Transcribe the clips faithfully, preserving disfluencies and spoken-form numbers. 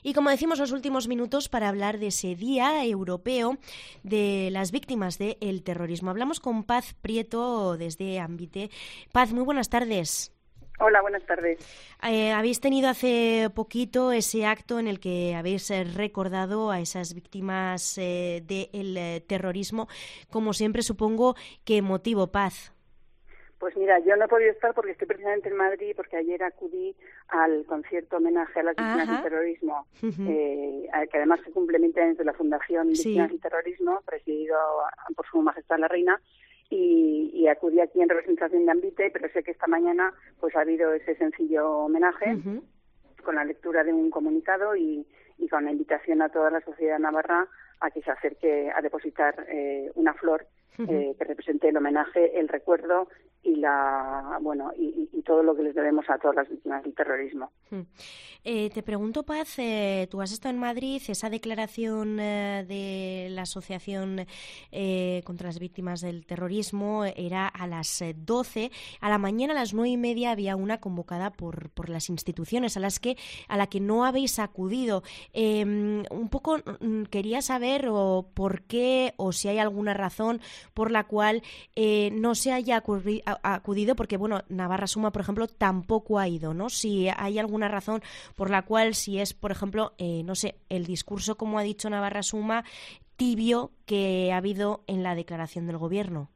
Y como decimos, los últimos minutos para hablar de ese Día Europeo de las Víctimas del Terrorismo. Hablamos con Paz Prieto desde Ámbite. Paz, muy buenas tardes. Hola, buenas tardes. Eh, habéis tenido hace poquito ese acto en el que habéis eh, recordado a esas víctimas eh, del eh, terrorismo. Como siempre, supongo que motivo, Paz. Pues mira, yo no he podido estar porque estoy precisamente en Madrid, porque ayer acudí al concierto homenaje a las víctimas del terrorismo, uh-huh. eh, que además se cumple veinte años de la Fundación Víctimas sí. del Terrorismo, presidido por Su Majestad la Reina, y, y acudí aquí en representación de Ámbite, pero sé que esta mañana pues ha habido ese sencillo homenaje uh-huh. con la lectura de un comunicado y, y con la invitación a toda la sociedad navarra a que se acerque a depositar eh, una flor uh-huh. eh, que represente el homenaje, el recuerdo y la bueno y, y todo lo que les debemos a todas las víctimas del terrorismo. Uh-huh. Eh, te pregunto, Paz, eh, tú has estado en Madrid, esa declaración eh, de la Asociación eh, contra las Víctimas del Terrorismo era a las doce, a la mañana a las nueve y media había una convocada por, por las instituciones a las que a la que no habéis acudido. Eh, un poco quería saber o por qué o si hay alguna razón por la cual eh, no se haya acudido, porque bueno, Navarra Suma, por ejemplo, tampoco ha ido, ¿no? Si hay alguna razón por la cual, si es, por ejemplo, eh, no sé, el discurso, como ha dicho Navarra Suma, tibio que ha habido en la declaración del Gobierno.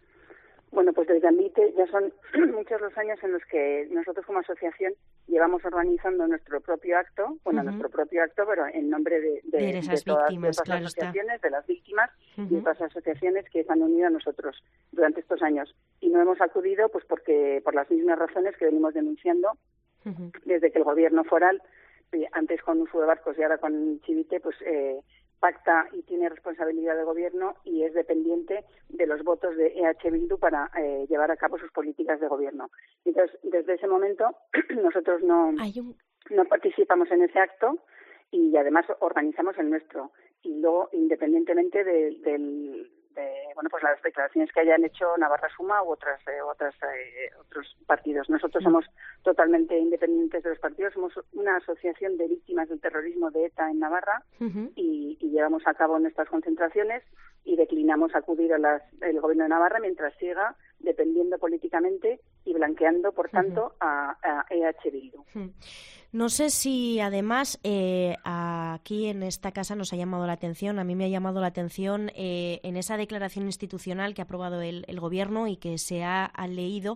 Bueno, pues desde Ámbite ya son muchos los años en los que nosotros como asociación llevamos organizando nuestro propio acto, bueno, uh-huh. nuestro propio acto, pero en nombre de, de, de, esas de todas, víctimas, de todas claro las asociaciones, está. de las víctimas uh-huh. y de todas las asociaciones que se han unido a nosotros durante estos años. Y no hemos acudido pues porque por las mismas razones que venimos denunciando uh-huh. desde que el Gobierno foral, antes con Uso de Barcos y ahora con Chivite, pues eh, pacta y tiene responsabilidad de gobierno y es dependiente de los votos de E H Bildu para eh, llevar a cabo sus políticas de gobierno. Entonces, desde ese momento nosotros no, un... no participamos en ese acto y además organizamos el nuestro. Y luego, independientemente de, del de, bueno, pues las declaraciones que hayan hecho Navarra Suma u otras eh, otras eh, otros partidos. Nosotros somos totalmente independientes de los partidos, somos una asociación de víctimas del terrorismo de ETA en Navarra uh-huh. y, y llevamos a cabo nuestras concentraciones y declinamos acudir a las, el Gobierno de Navarra mientras siga dependiendo políticamente y blanqueando, por tanto, uh-huh. a, a E H Bildu. Uh-huh. No sé si, además, eh, aquí en esta casa nos ha llamado la atención, a mí me ha llamado la atención eh, en esa declaración institucional que ha aprobado el, el Gobierno y que se ha, ha leído,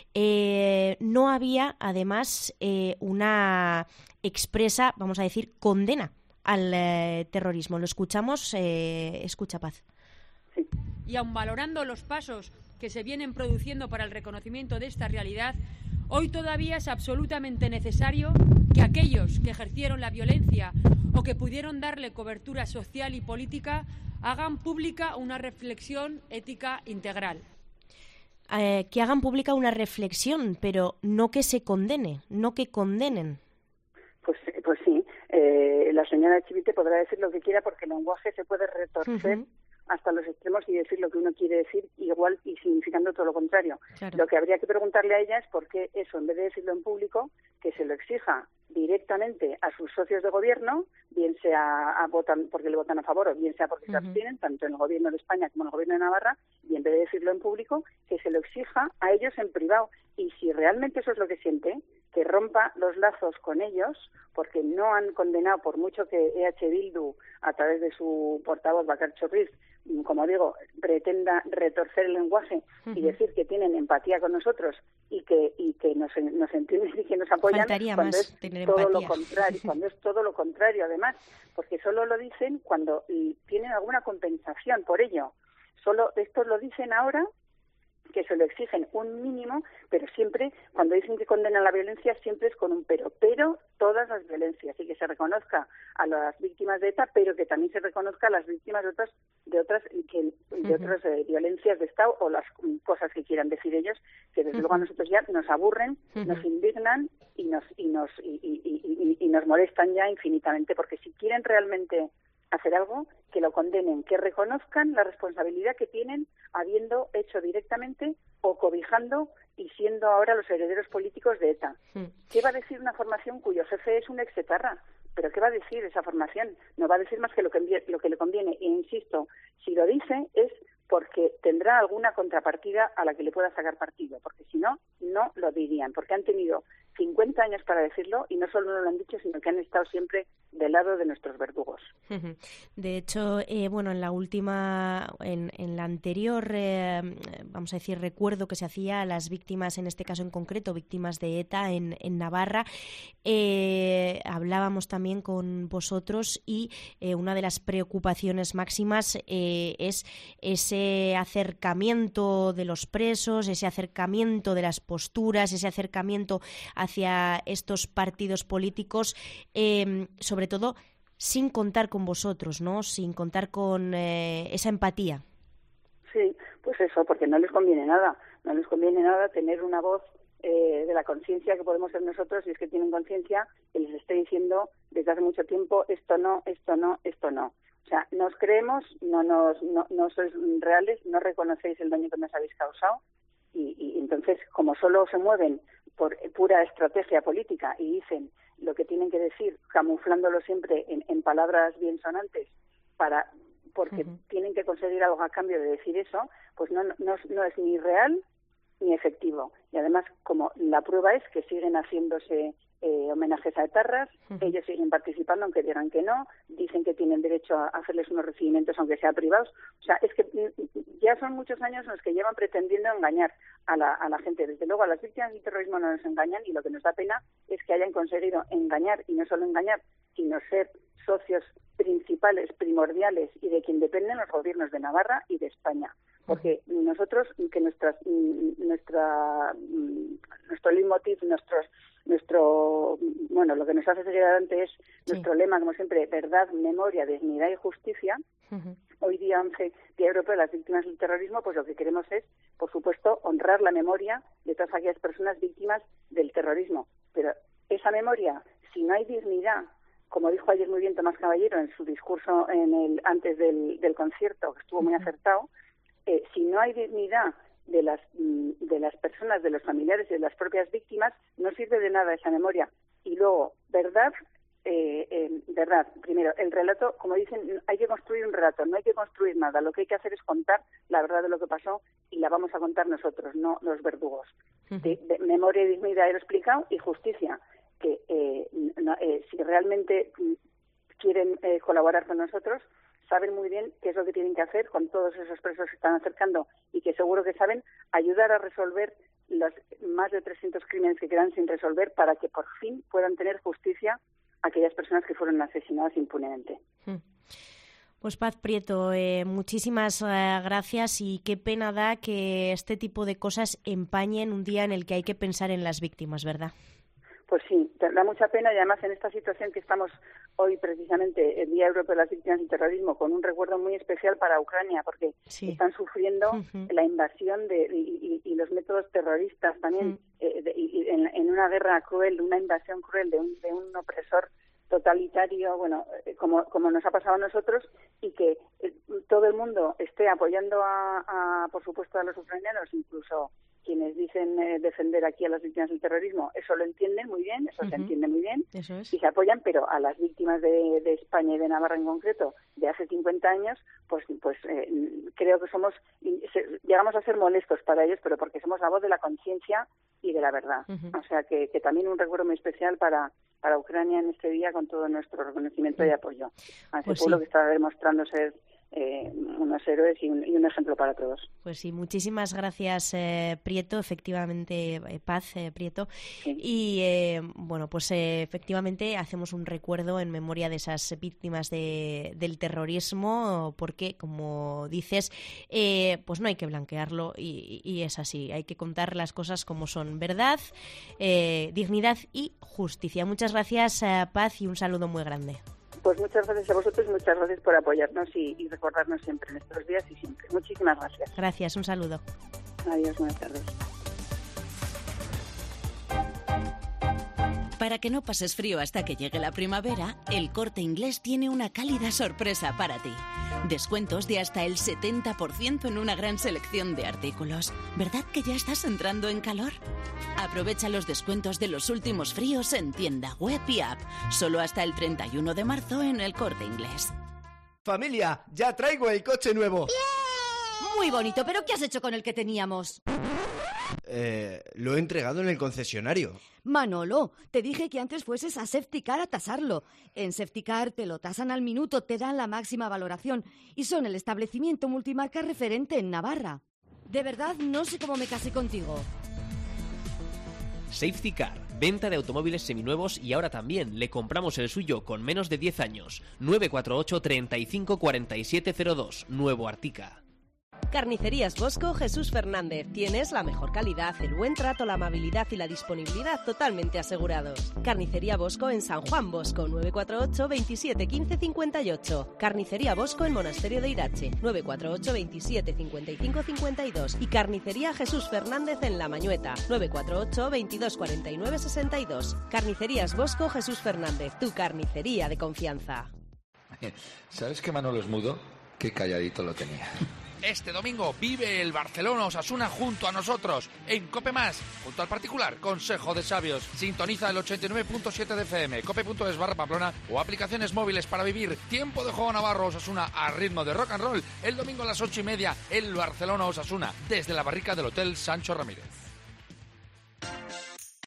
eh, no había, además, eh, una expresa, vamos a decir, condena al eh, terrorismo. Lo escuchamos, eh, escucha Paz. Sí. Y aun valorando los pasos que se vienen produciendo para el reconocimiento de esta realidad, hoy todavía es absolutamente necesario que aquellos que ejercieron la violencia o que pudieron darle cobertura social y política hagan pública una reflexión ética integral. Eh, que hagan pública una reflexión, pero no que se condene, no que condenen. Pues, pues sí, eh, la señora Chivite podrá decir lo que quiera porque el lenguaje se puede retorcer uh-huh. hasta los extremos y decir lo que uno quiere decir igual y significando todo lo contrario. Claro. Lo que habría que preguntarle a ella es por qué eso, en vez de decirlo en público, que se lo exija directamente a sus socios de gobierno, bien sea a votan porque le votan a favor o bien sea porque uh-huh. se abstienen, tanto en el Gobierno de España como en el Gobierno de Navarra, y en vez de decirlo en público, que se lo exija a ellos en privado. Y si realmente eso es lo que siente, que rompa los lazos con ellos, porque no han condenado, por mucho que E H Bildu, a través de su portavoz, Bakartxo Ruiz, como digo, pretenda retorcer el lenguaje uh-huh. y decir que tienen empatía con nosotros y que y que nos, nos entienden y que nos apoyan. Faltaría cuando más es tener todo empatía. lo contrario, cuando es todo lo contrario, además, porque solo lo dicen cuando y tienen alguna compensación por ello. Solo esto lo dicen ahora, que se lo exigen un mínimo, pero siempre, cuando dicen que condenan la violencia, siempre es con un pero, pero todas las violencias, y que se reconozca a las víctimas de ETA, pero que también se reconozca a las víctimas de otras de otras que, de uh-huh. otras eh, violencias de Estado o las um, cosas que quieran decir ellos, que desde uh-huh. luego a nosotros ya nos aburren, uh-huh. nos indignan y nos y nos y, y, y, y, y nos molestan ya infinitamente, porque si quieren realmente hacer algo, que lo condenen, que reconozcan la responsabilidad que tienen habiendo hecho directamente o cobijando y siendo ahora los herederos políticos de ETA. Mm. ¿Qué va a decir una formación cuyo jefe es un exetarra? pero ¿qué va a decir esa formación? No va a decir más que lo que, lo que le conviene. E insisto, si lo dice es porque tendrá alguna contrapartida a la que le pueda sacar partido, porque si no, no lo dirían, porque han tenido cincuenta años para decirlo y no solo no lo han dicho, sino que han estado siempre del lado de nuestros verdugos. De hecho, eh, bueno, en la última, en, en la anterior, eh, vamos a decir, recuerdo que se hacía a las víctimas, en este caso en concreto, víctimas de ETA en, en Navarra, eh, hablábamos también con vosotros y eh, una de las preocupaciones máximas eh, es ese acercamiento de los presos, ese acercamiento de las posturas, ese acercamiento hacia estos partidos políticos, eh, sobre todo sin contar con vosotros, ¿no? Sin contar con eh, esa empatía. Sí, pues eso, porque no les conviene nada, no les conviene nada tener una voz eh, de la conciencia que podemos ser nosotros, y es que tienen conciencia que les esté diciendo desde hace mucho tiempo esto no, esto no, esto no. O sea, no os creemos, no, nos, no, no sois reales, no reconocéis el daño que nos habéis causado, y, y entonces, como solo se mueven por pura estrategia política y dicen lo que tienen que decir, camuflándolo siempre en, en palabras bien sonantes, para porque uh-huh. tienen que conseguir algo a cambio de decir eso, pues no, no, no es ni real ni efectivo. Y además, como la prueba es que siguen haciéndose eh, homenajes a etarras, uh-huh. ellos siguen participando aunque digan que no, dicen que tienen derecho a hacerles unos recibimientos aunque sean privados. O sea, es que ya son muchos años los que llevan pretendiendo engañar a la, a la gente. Desde luego, a las víctimas del terrorismo no nos engañan, y lo que nos da pena es que hayan conseguido engañar, y no solo engañar, sino ser socios principales, primordiales, y de quien dependen los gobiernos de Navarra y de España. Porque nosotros, que nuestras, nuestra, nuestro leitmotiv, nuestros, nuestro, bueno, lo que nos hace seguir adelante es sí. nuestro lema, como siempre, verdad, memoria, dignidad y justicia. Uh-huh. Hoy día once, Día Europeo de las Víctimas del Terrorismo, pues lo que queremos es, por supuesto, honrar la memoria de todas aquellas personas víctimas del terrorismo. Pero esa memoria, si no hay dignidad, como dijo ayer muy bien Tomás Caballero en su discurso en el antes del, del concierto, que estuvo muy acertado, Eh, si no hay dignidad de las de las personas, de los familiares y de las propias víctimas, no sirve de nada esa memoria. Y luego, verdad, eh, eh, verdad, primero, el relato, como dicen, hay que construir un relato, no hay que construir nada, lo que hay que hacer es contar la verdad de lo que pasó, y la vamos a contar nosotros, no los verdugos. Uh-huh. de, de memoria y dignidad, he explicado, y justicia, que eh, no, eh, si realmente quieren eh, colaborar con nosotros, saben muy bien qué es lo que tienen que hacer con todos esos presos que se están acercando, y que seguro que saben ayudar a resolver los más de trescientos crímenes que quedan sin resolver, para que por fin puedan tener justicia aquellas personas que fueron asesinadas impunemente. Pues Paz Prieto, eh, muchísimas eh, gracias, y qué pena da que este tipo de cosas empañen un día en el que hay que pensar en las víctimas, ¿verdad? Pues sí, da mucha pena, y además en esta situación que estamos hoy, precisamente el Día Europeo de las Víctimas del Terrorismo, con un recuerdo muy especial para Ucrania, porque sí. están sufriendo uh-huh. la invasión de y, y, y los métodos terroristas también, uh-huh. eh, de, y, en, en una guerra cruel, una invasión cruel de un, de un opresor totalitario, bueno, eh, como, como nos ha pasado a nosotros, y que eh, todo el mundo esté apoyando a, a, por supuesto, a los ucranianos, incluso quienes dicen eh, defender aquí a las víctimas del terrorismo, eso lo entienden muy bien, eso uh-huh. se entiende muy bien, eso es. Y se apoyan, pero a las víctimas de, de España y de Navarra en concreto, de hace cincuenta años, pues pues eh, creo que somos, se, llegamos a ser molestos para ellos, pero porque somos la voz de la conciencia y de la verdad. Uh-huh. O sea, que, que también un recuerdo muy especial para, para Ucrania en este día, con todo nuestro reconocimiento uh-huh. y apoyo a ese pues pueblo sí. que está demostrando ser Eh, unos héroes y un, y un ejemplo para todos. Pues sí, muchísimas gracias, eh, Prieto, efectivamente, eh, Paz eh, Prieto. Sí. Y eh, bueno, pues eh, efectivamente hacemos un recuerdo en memoria de esas víctimas de, del terrorismo, porque, como dices, eh, pues no hay que blanquearlo, y, y es así, hay que contar las cosas como son: verdad, eh, dignidad y justicia. Muchas gracias, eh, Paz, y un saludo muy grande. Pues muchas gracias a vosotros, muchas gracias por apoyarnos y, y recordarnos siempre en estos días y siempre. Muchísimas gracias. Gracias, un saludo. Adiós, buenas tardes. Para que no pases frío hasta que llegue la primavera, El Corte Inglés tiene una cálida sorpresa para ti. Descuentos de hasta el setenta por ciento en una gran selección de artículos. ¿Verdad que ya estás entrando en calor? Aprovecha los descuentos de los últimos fríos en tienda, web y app. Solo hasta el treinta y uno de marzo en El Corte Inglés. Familia, ya traigo el coche nuevo. ¡Yeah! Muy bonito, pero ¿qué has hecho con el que teníamos? Eh, lo he entregado en el concesionario. Manolo, te dije que antes fueses a Safetycar a tasarlo. En Safetycar te lo tasan al minuto, te dan la máxima valoración y son el establecimiento multimarca referente en Navarra. De verdad, no sé cómo me casé contigo. Safetycar, venta de automóviles seminuevos y ahora también le compramos el suyo con menos de diez años. nueve cuatro ocho, treinta y cinco, cuarenta y siete cero dos, Nuevo Artica. Carnicerías Bosco Jesús Fernández. Tienes la mejor calidad, el buen trato, la amabilidad y la disponibilidad totalmente asegurados. Carnicería Bosco en San Juan Bosco, nueve cuatro ocho, veintisiete, quince, cincuenta y ocho. Carnicería Bosco en Monasterio de Irache, nueve cuatro ocho, veintisiete, cincuenta y cinco, cincuenta y dos. Y Carnicería Jesús Fernández en La Mañueta, nueve cuatro ocho, veintidós, cuarenta y nueve, sesenta y dos. Carnicerías Bosco Jesús Fernández, tu carnicería de confianza. ¿Sabes que Manolo es mudo? Qué calladito lo tenía. Este domingo vive el Barcelona Osasuna junto a nosotros en Cope Más, junto al particular Consejo de Sabios. Sintoniza el ochenta y nueve punto siete de F M, cope.es barra Pamplona o aplicaciones móviles para vivir tiempo de juego Navarro Osasuna a ritmo de rock and roll el domingo a las ocho y media el Barcelona Osasuna desde la barrica del Hotel Sancho Ramírez.